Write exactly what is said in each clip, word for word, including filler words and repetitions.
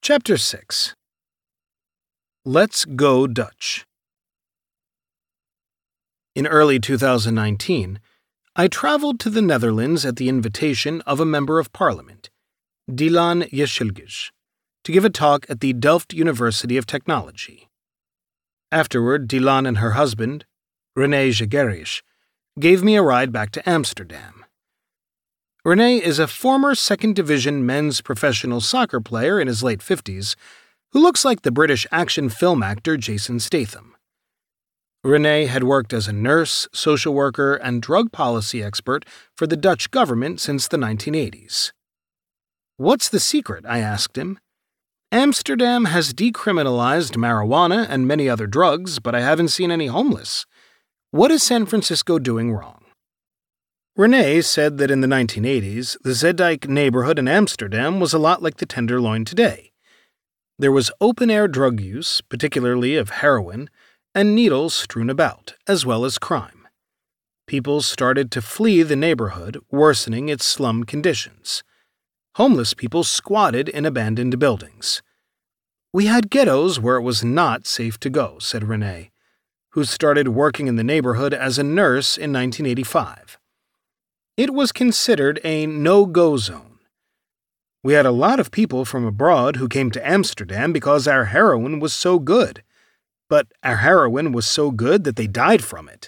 Chapter six. Let's Go Dutch. In early two thousand nineteen, I traveled to the Netherlands at the invitation of a member of parliament, Dylan Yeşilgöz, to give a talk at the Delft University of Technology. Afterward, Dylan and her husband, René Jagerich, gave me a ride back to Amsterdam. René is a former second Division men's professional soccer player in his late fifties who looks like the British action film actor Jason Statham. René had worked as a nurse, social worker, and drug policy expert for the Dutch government since the nineteen eighties. "What's the secret?" I asked him. "Amsterdam has decriminalized marijuana and many other drugs, but I haven't seen any homeless. What is San Francisco doing wrong?" René said that in the nineteen eighties, the Zeedijk neighborhood in Amsterdam was a lot like the Tenderloin today. There was open-air drug use, particularly of heroin, and needles strewn about, as well as crime. People started to flee the neighborhood, worsening its slum conditions. Homeless people squatted in abandoned buildings. "We had ghettos where it was not safe to go," said René, who started working in the neighborhood as a nurse in nineteen eighty-five. It was considered a no-go zone. We had a lot of people from abroad who came to Amsterdam because our heroin was so good, but our heroin was so good that they died from it.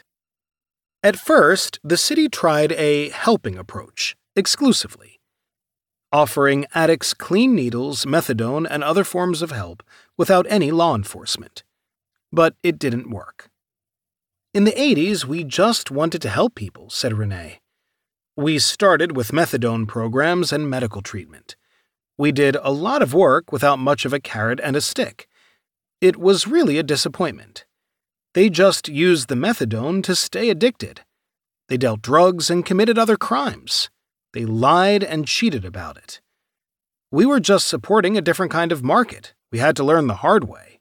At first, the city tried a helping approach, exclusively, offering addicts clean needles, methadone, and other forms of help without any law enforcement. But it didn't work. "In the eighties, we just wanted to help people," said René. "We started with methadone programs and medical treatment. We did a lot of work without much of a carrot and a stick. It was really a disappointment. They just used the methadone to stay addicted. They dealt drugs and committed other crimes. They lied and cheated about it. We were just supporting a different kind of market. We had to learn the hard way."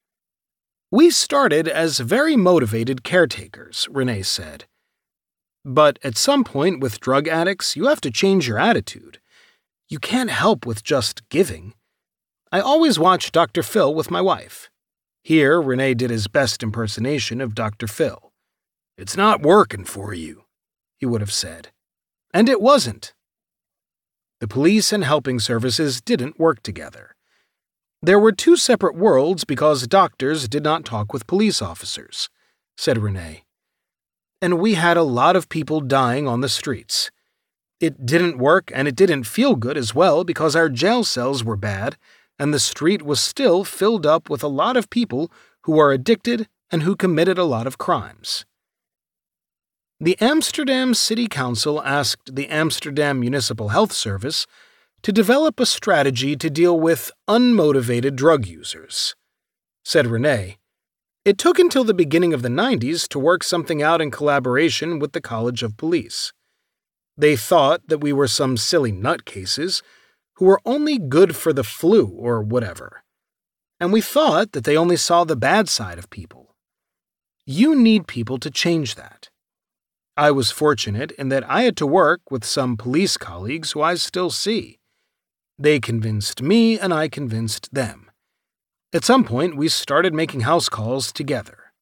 "We started as very motivated caretakers," René said. "But at some point with drug addicts, you have to change your attitude. You can't help with just giving. I always watch Doctor Phil with my wife." Here, René did his best impersonation of Doctor Phil. "It's not working for you," he would have said. And it wasn't. The police and helping services didn't work together. There were two separate worlds because doctors did not talk with police officers, said René. And we had a lot of people dying on the streets. It didn't work and it didn't feel good as well because our jail cells were bad and the street was still filled up with a lot of people who are addicted and who committed a lot of crimes. The Amsterdam City Council asked the Amsterdam Municipal Health Service to develop a strategy to deal with unmotivated drug users. Said René, "It took until the beginning of the nineties to work something out in collaboration with the College of Police. They thought that we were some silly nutcases who were only good for the flu or whatever. And we thought that they only saw the bad side of people. You need people to change that. I was fortunate in that I had to work with some police colleagues who I still see. They convinced me and I convinced them. At some point, we started making house calls together."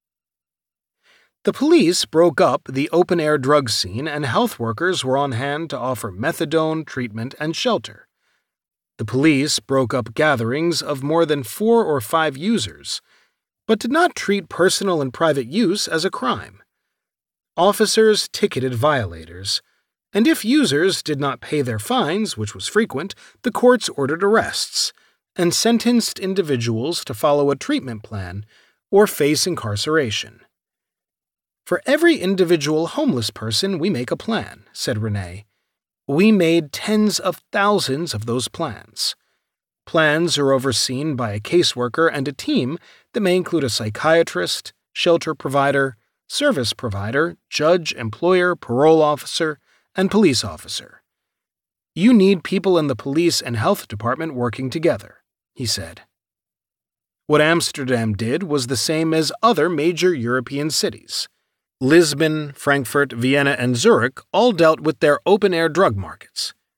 The police broke up the open-air drug scene and health workers were on hand to offer methadone, treatment, and shelter. The police broke up gatherings of more than four or five users, but did not treat personal and private use as a crime. Officers ticketed violators, and if users did not pay their fines, which was frequent, the courts ordered arrests and sentenced individuals to follow a treatment plan or face incarceration. "For every individual homeless person, we make a plan," said René. "We made tens of thousands of those plans. Plans are overseen by a caseworker and a team that may include a psychiatrist, shelter provider, service provider, judge, employer, parole officer, and police officer. You need people in the police and health department working together," he said. What Amsterdam did was the same as other major European cities. Lisbon, Frankfurt, Vienna, and Zurich all dealt with their open-air drug markets.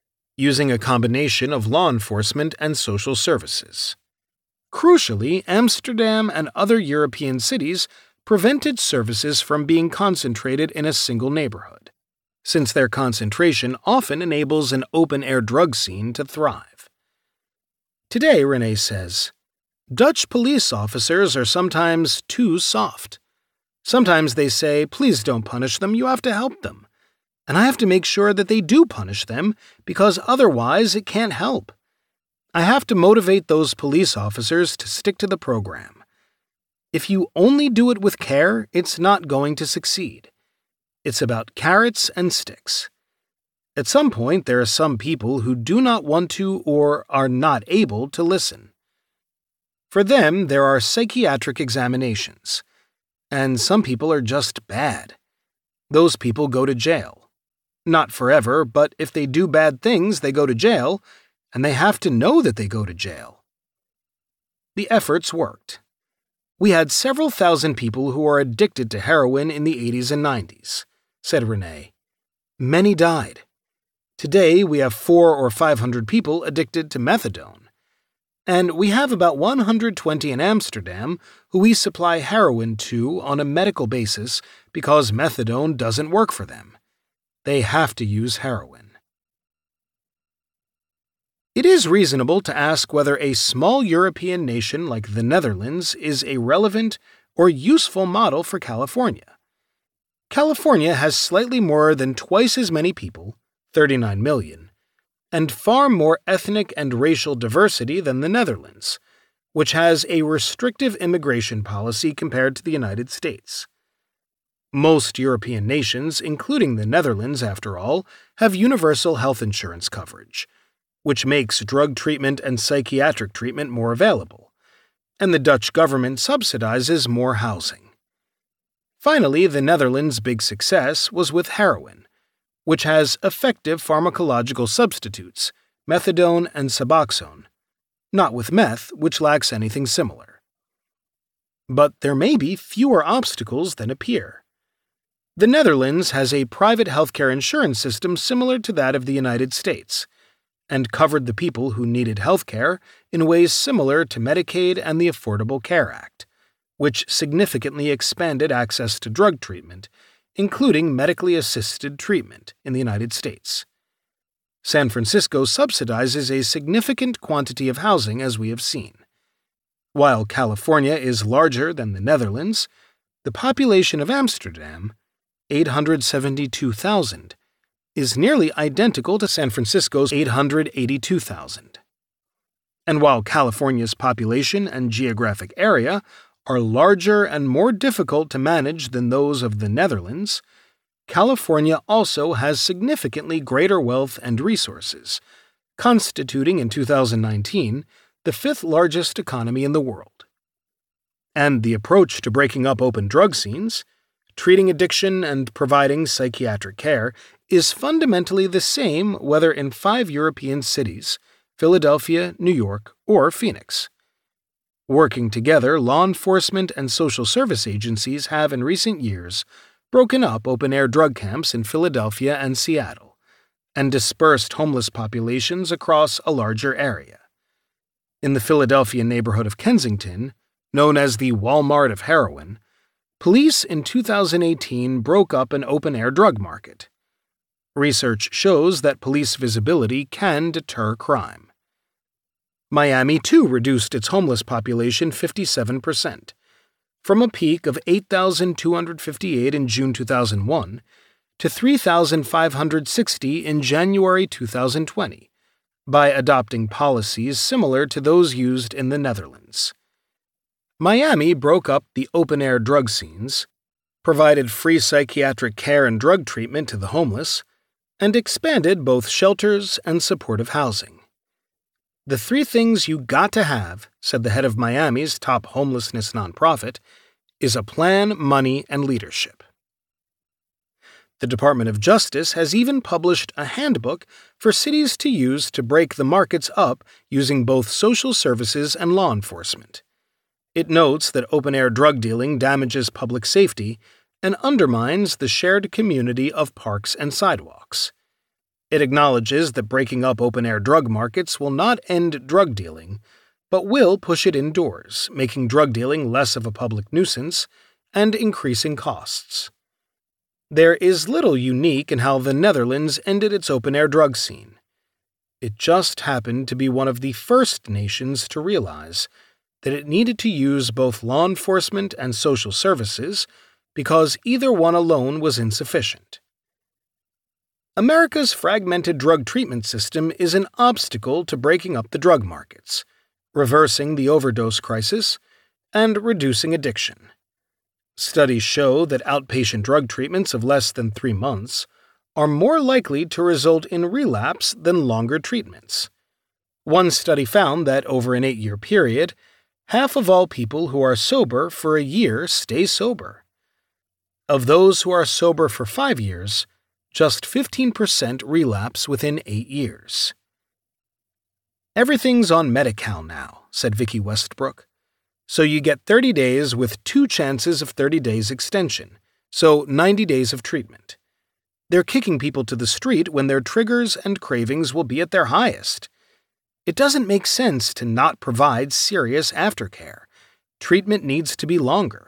using a combination of law enforcement and social services. Crucially, Amsterdam and other European cities prevented services from being concentrated in a single neighborhood, since their concentration often enables an open-air drug scene to thrive. Today, Renee says, Dutch police officers are sometimes too soft. Sometimes they say, please don't punish them, you have to help them. And I have to make sure that they do punish them, because otherwise it can't help. I have to motivate those police officers to stick to the program. If you only do it with care, it's not going to succeed. It's about carrots and sticks. At some point, there are some people who do not want to or are not able to listen. For them, there are psychiatric examinations. And some people are just bad. Those people go to jail. Not forever, but if they do bad things, they go to jail, and they have to know that they go to jail. The efforts worked. We had several thousand people who were addicted to heroin in the eighties and nineties, said Renee. Many died. Today, we have four or five hundred people addicted to methadone. And we have about one hundred twenty in Amsterdam who we supply heroin to on a medical basis because methadone doesn't work for them. They have to use heroin. It is reasonable to ask whether a small European nation like the Netherlands is a relevant or useful model for California. California has slightly more than twice as many people, thirty-nine million, and far more ethnic and racial diversity than the Netherlands, which has a restrictive immigration policy compared to the United States. Most European nations, including the Netherlands, after all, have universal health insurance coverage, which makes drug treatment and psychiatric treatment more available, and the Dutch government subsidizes more housing. Finally, the Netherlands' big success was with heroin, which has effective pharmacological substitutes, methadone and Suboxone, not with meth, which lacks anything similar. But there may be fewer obstacles than appear. The Netherlands has a private healthcare insurance system similar to that of the United States, and covered the people who needed healthcare in ways similar to Medicaid and the Affordable Care Act, which significantly expanded access to drug treatment, including medically assisted treatment in the United States. San Francisco subsidizes a significant quantity of housing, as we have seen. While California is larger than the Netherlands, the population of Amsterdam, eight hundred seventy-two thousand, is nearly identical to San Francisco's eight hundred eighty-two thousand. And while California's population and geographic area are larger and more difficult to manage than those of the Netherlands, California also has significantly greater wealth and resources, constituting in two thousand nineteen the fifth largest economy in the world. And the approach to breaking up open drug scenes, treating addiction and providing psychiatric care is fundamentally the same whether in five European cities, Philadelphia, New York, or Phoenix. Working together, law enforcement and social service agencies have in recent years broken up open-air drug camps in Philadelphia and Seattle, and dispersed homeless populations across a larger area. In the Philadelphia neighborhood of Kensington, known as the Walmart of heroin, police in two thousand eighteen broke up an open-air drug market. Research shows that police visibility can deter crime. Miami, too, reduced its homeless population fifty-seven percent, from a peak of eight thousand two hundred fifty-eight in June two thousand one to three thousand five hundred sixty in January two thousand twenty, by adopting policies similar to those used in the Netherlands. Miami broke up the open-air drug scenes, provided free psychiatric care and drug treatment to the homeless, and expanded both shelters and supportive housing. The three things you got to have, said the head of Miami's top homelessness nonprofit, is a plan, money, and leadership. The Department of Justice has even published a handbook for cities to use to break the markets up using both social services and law enforcement. It notes that open-air drug dealing damages public safety and undermines the shared community of parks and sidewalks. It acknowledges that breaking up open-air drug markets will not end drug dealing, but will push it indoors, making drug dealing less of a public nuisance and increasing costs. There is little unique in how the Netherlands ended its open-air drug scene. It just happened to be one of the first nations to realize that it needed to use both law enforcement and social services because either one alone was insufficient. America's fragmented drug treatment system is an obstacle to breaking up the drug markets, reversing the overdose crisis, and reducing addiction. Studies show that outpatient drug treatments of less than three months are more likely to result in relapse than longer treatments. One study found that over an eight-year period, half of all people who are sober for a year stay sober. Of those who are sober for five years, just fifteen percent relapse within eight years. "Everything's on Medi-Cal now," said Vicky Westbrook. "So you get thirty days with two chances of thirty days extension, so ninety days of treatment. They're kicking people to the street when their triggers and cravings will be at their highest. It doesn't make sense to not provide serious aftercare. Treatment needs to be longer."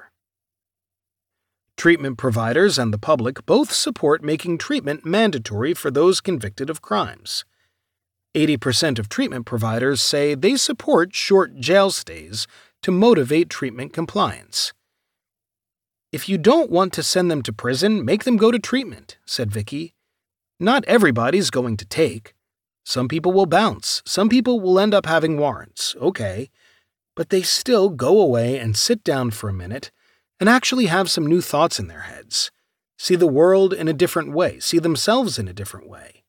Treatment providers and the public both support making treatment mandatory for those convicted of crimes. eighty percent of treatment providers say they support short jail stays to motivate treatment compliance. "If you don't want to send them to prison, make them go to treatment," said Vicky. "Not everybody's going to take. Some people will bounce, some people will end up having warrants, okay, but they still go away and sit down for a minute and actually have some new thoughts in their heads, see the world in a different way, see themselves in a different way."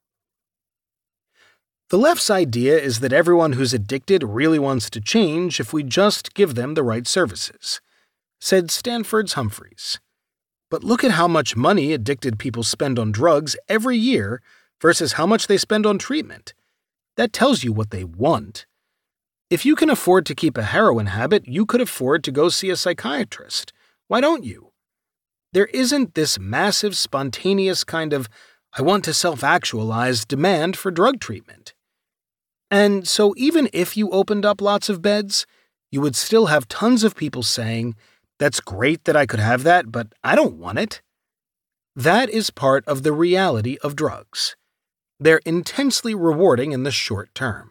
The left's idea is that everyone who's addicted really wants to change if we just give them the right services, said Stanford's Humphreys. But look at how much money addicted people spend on drugs every year versus how much they spend on treatment. That tells you what they want. If you can afford to keep a heroin habit, you could afford to go see a psychiatrist. Why don't you? There isn't this massive, spontaneous kind of, I want to self-actualize demand for drug treatment. And so even if you opened up lots of beds, you would still have tons of people saying, "That's great that I could have that, but I don't want it." That is part of the reality of drugs. They're intensely rewarding in the short term.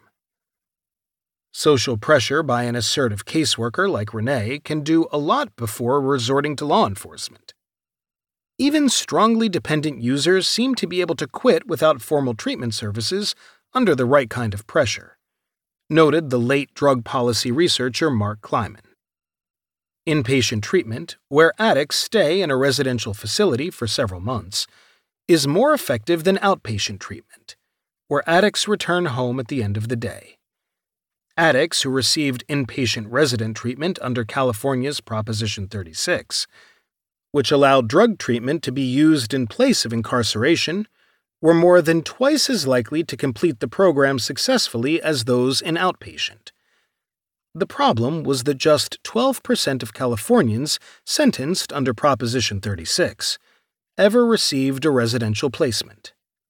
Social pressure by an assertive caseworker like Renee can do a lot before resorting to law enforcement. Even strongly dependent users seem to be able to quit without formal treatment services under the right kind of pressure, noted the late drug policy researcher Mark Kleiman. Inpatient treatment, where addicts stay in a residential facility for several months, is more effective than outpatient treatment, where addicts return home at the end of the day. Addicts who received inpatient resident treatment under California's Proposition thirty-six, which allowed drug treatment to be used in place of incarceration, were more than twice as likely to complete the program successfully as those in outpatient. The problem was that just twelve percent of Californians sentenced under Proposition thirty-six ever received a residential placement.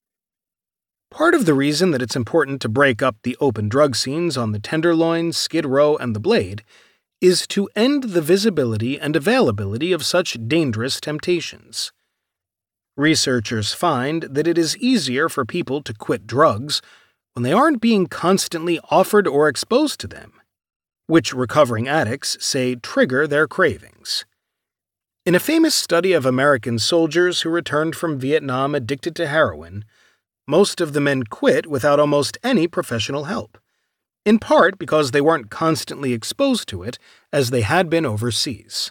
Part of the reason that it's important to break up the open drug scenes on the Tenderloin, Skid Row, and the Blade is to end the visibility and availability of such dangerous temptations. Researchers find that it is easier for people to quit drugs when they aren't being constantly offered or exposed to them, which recovering addicts say trigger their cravings. In a famous study of American soldiers who returned from Vietnam addicted to heroin, most of the men quit without almost any professional help, in part because they weren't constantly exposed to it as they had been overseas.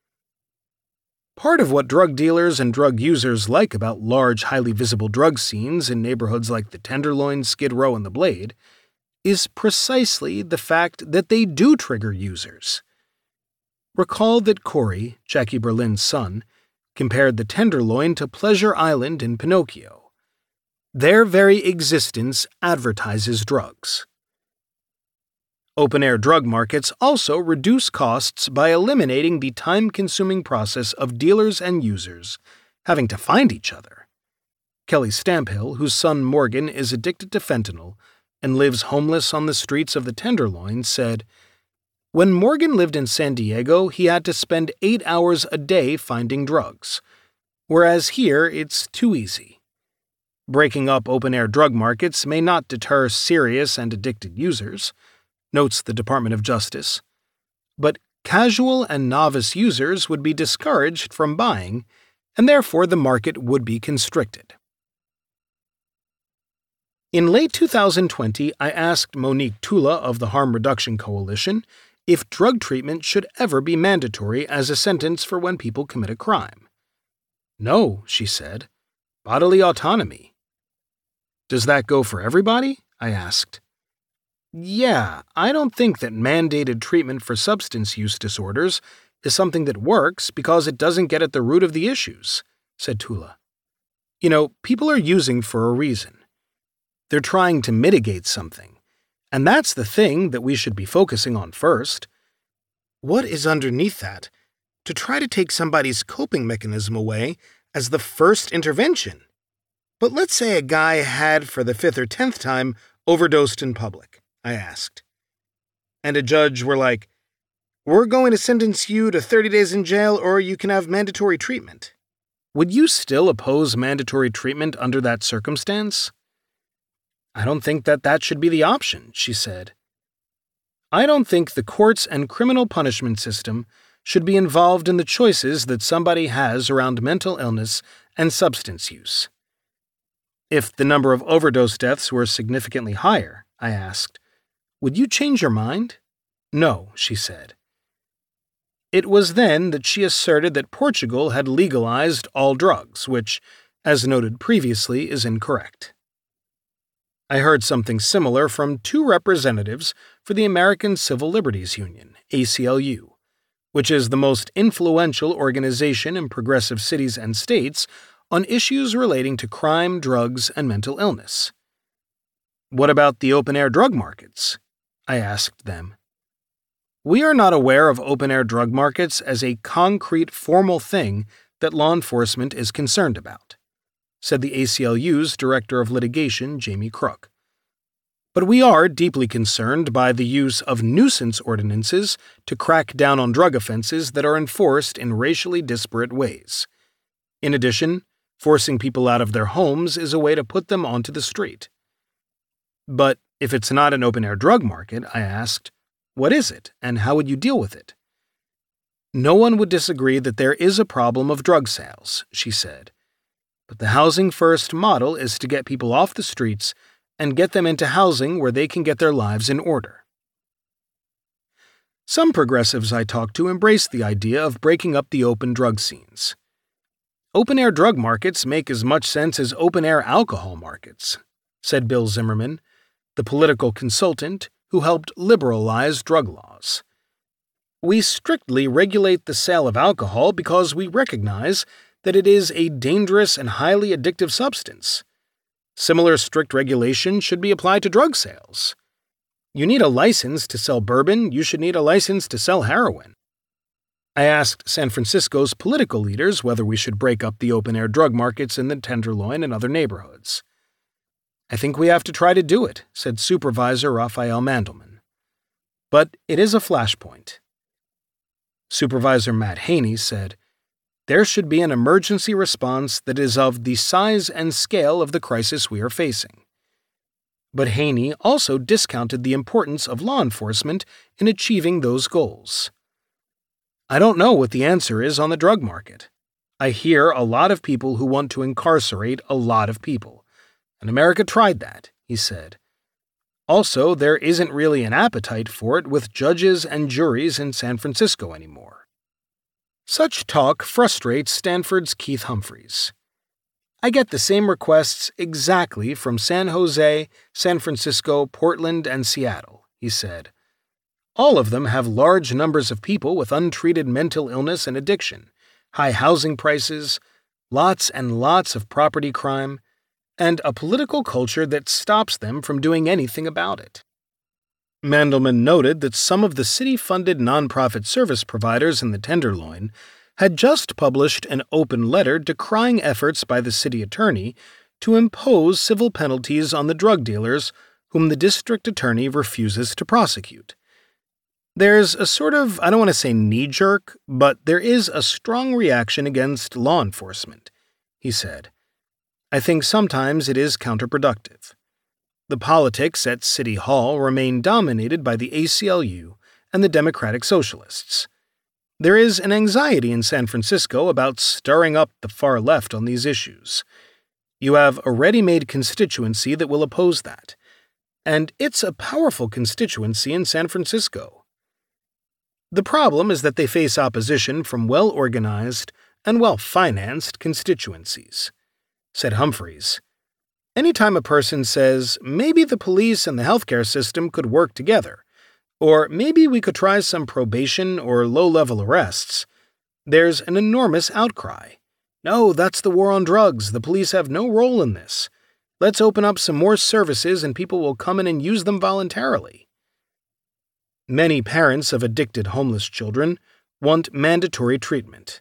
Part of what drug dealers and drug users like about large, highly visible drug scenes in neighborhoods like the Tenderloin, Skid Row, and the Blade is precisely the fact that they do trigger users. Recall that Corey, Jackie Berlin's son, compared the Tenderloin to Pleasure Island in Pinocchio. Their very existence advertises drugs. Open-air drug markets also reduce costs by eliminating the time-consuming process of dealers and users having to find each other. Kelly Stamphill, whose son Morgan is addicted to fentanyl and lives homeless on the streets of the Tenderloin, said, "When Morgan lived in San Diego, he had to spend eight hours a day finding drugs, whereas here it's too easy. Breaking up open-air drug markets may not deter serious and addicted users," notes the Department of Justice, "but casual and novice users would be discouraged from buying, and therefore the market would be constricted." In late two thousand twenty, I asked Monique Tula of the Harm Reduction Coalition if drug treatment should ever be mandatory as a sentence for when people commit a crime. "No," she said. "Bodily autonomy." "Does that go for everybody?" I asked. "Yeah, I don't think that mandated treatment for substance use disorders is something that works because it doesn't get at the root of the issues," said Tula. "You know, people are using for a reason. They're trying to mitigate something, and that's the thing that we should be focusing on first. What is underneath that? To try to take somebody's coping mechanism away as the first intervention. But let's say a guy had, for the fifth or tenth time, overdosed in public," I asked. "And a judge were like, 'We're going to sentence you to thirty days in jail or you can have mandatory treatment.' Would you still oppose mandatory treatment under that circumstance?" "I don't think that that should be the option," she said. "I don't think the courts and criminal punishment system should be involved in the choices that somebody has around mental illness and substance use." "If the number of overdose deaths were significantly higher," I asked, "would you change your mind?" "No," she said. It was then that she asserted that Portugal had legalized all drugs, which, as noted previously, is incorrect. I heard something similar from two representatives for the American Civil Liberties Union, A C L U, which is the most influential organization in progressive cities and states on issues relating to crime, drugs, and mental illness. "What about the open-air drug markets?" I asked them. "We are not aware of open-air drug markets as a concrete, formal thing that law enforcement is concerned about," said the A C L U's Director of Litigation, Jamie Crook. "But we are deeply concerned by the use of nuisance ordinances to crack down on drug offenses that are enforced in racially disparate ways. In addition, forcing people out of their homes is a way to put them onto the street." "But if it's not an open-air drug market," I asked, "what is it, and how would you deal with it?" "No one would disagree that there is a problem of drug sales," she said. "But the Housing First model is to get people off the streets and get them into housing where they can get their lives in order." Some progressives I talked to embraced the idea of breaking up the open drug scenes. "Open-air drug markets make as much sense as open-air alcohol markets," said Bill Zimmerman, the political consultant who helped liberalize drug laws. "We strictly regulate the sale of alcohol because we recognize that it is a dangerous and highly addictive substance. Similar strict regulation should be applied to drug sales. You need a license to sell bourbon, you should need a license to sell heroin." I asked San Francisco's political leaders whether we should break up the open-air drug markets in the Tenderloin and other neighborhoods. "I think we have to try to do it," said Supervisor Raphael Mandelman. "But it is a flashpoint." Supervisor Matt Haney said, "There should be an emergency response that is of the size and scale of the crisis we are facing." But Haney also discounted the importance of law enforcement in achieving those goals. "I don't know what the answer is on the drug market. I hear a lot of people who want to incarcerate a lot of people, and America tried that," he said. "Also, there isn't really an appetite for it with judges and juries in San Francisco anymore." Such talk frustrates Stanford's Keith Humphreys. "I get the same requests exactly from San Jose, San Francisco, Portland, and Seattle," he said. "All of them have large numbers of people with untreated mental illness and addiction, high housing prices, lots and lots of property crime, and a political culture that stops them from doing anything about it." Mandelman noted that some of the city-funded nonprofit service providers in the Tenderloin had just published an open letter decrying efforts by the city attorney to impose civil penalties on the drug dealers whom the district attorney refuses to prosecute. There's a sort of, I don't want to say knee-jerk, but there is a strong reaction against law enforcement, he said. I think sometimes it is counterproductive. The politics at City Hall remain dominated by the A C L U and the Democratic Socialists. There is an anxiety in San Francisco about stirring up the far left on these issues. You have a ready-made constituency that will oppose that, and it's a powerful constituency in San Francisco. The problem is that they face opposition from well-organized and well-financed constituencies, said Humphreys. Anytime a person says, maybe the police and the healthcare system could work together, or maybe we could try some probation or low-level arrests, there's an enormous outcry. No, that's the war on drugs. The police have no role in this. Let's open up some more services and people will come in and use them voluntarily. Many parents of addicted homeless children want mandatory treatment.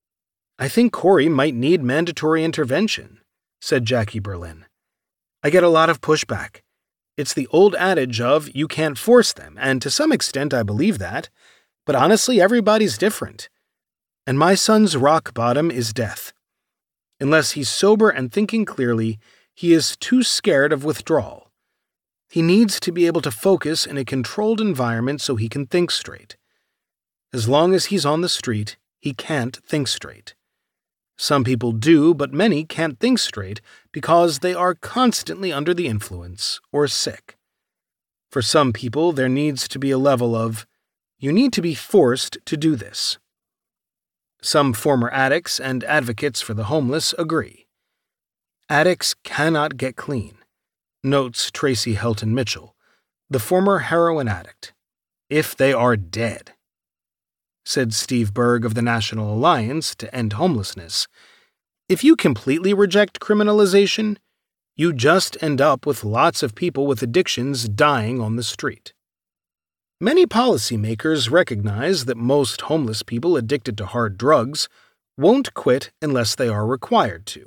I think Corey might need mandatory intervention, said Jackie Berlin. I get a lot of pushback. It's the old adage of you can't force them, and to some extent I believe that, but honestly everybody's different. And my son's rock bottom is death. Unless he's sober and thinking clearly, he is too scared of withdrawal. He needs to be able to focus in a controlled environment so he can think straight. As long as he's on the street, he can't think straight. Some people do, but many can't think straight because they are constantly under the influence or sick. For some people, there needs to be a level of, you need to be forced to do this. Some former addicts and advocates for the homeless agree. Addicts cannot get clean, notes Tracy Helton Mitchell, the former heroin addict, if they are dead. Said Steve Berg of the National Alliance to End Homelessness, if you completely reject criminalization, you just end up with lots of people with addictions dying on the street. Many policymakers recognize that most homeless people addicted to hard drugs won't quit unless they are required to.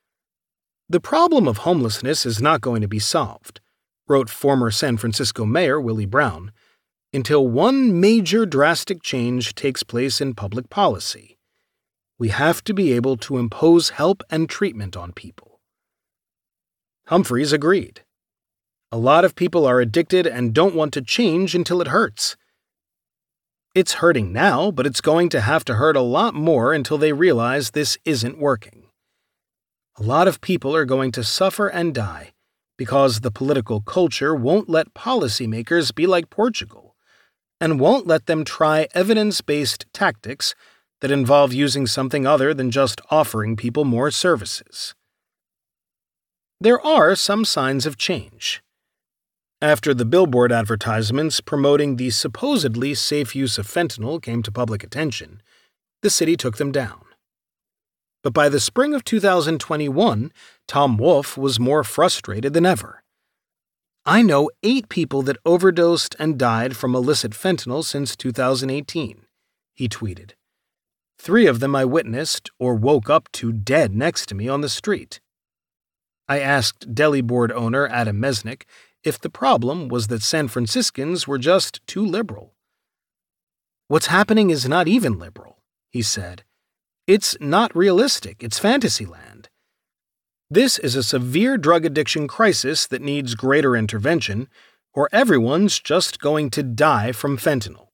The problem of homelessness is not going to be solved, wrote former San Francisco Mayor Willie Brown, until one major drastic change takes place in public policy. We have to be able to impose help and treatment on people. Humphreys agreed. A lot of people are addicted and don't want to change until it hurts. It's hurting now, but it's going to have to hurt a lot more until they realize this isn't working. A lot of people are going to suffer and die because the political culture won't let policymakers be like Portugal and won't let them try evidence-based tactics that involve using something other than just offering people more services. There are some signs of change. After the billboard advertisements promoting the supposedly safe use of fentanyl came to public attention, the city took them down. But by the spring of two thousand twenty-one, Tom Wolfe was more frustrated than ever. I know eight people that overdosed and died from illicit fentanyl since two thousand eighteen, he tweeted. Three of them I witnessed or woke up to dead next to me on the street. I asked deli board owner Adam Mesnick if the problem was that San Franciscans were just too liberal. What's happening is not even liberal, he said. It's not realistic, it's fantasy land. This is a severe drug addiction crisis that needs greater intervention, or everyone's just going to die from fentanyl.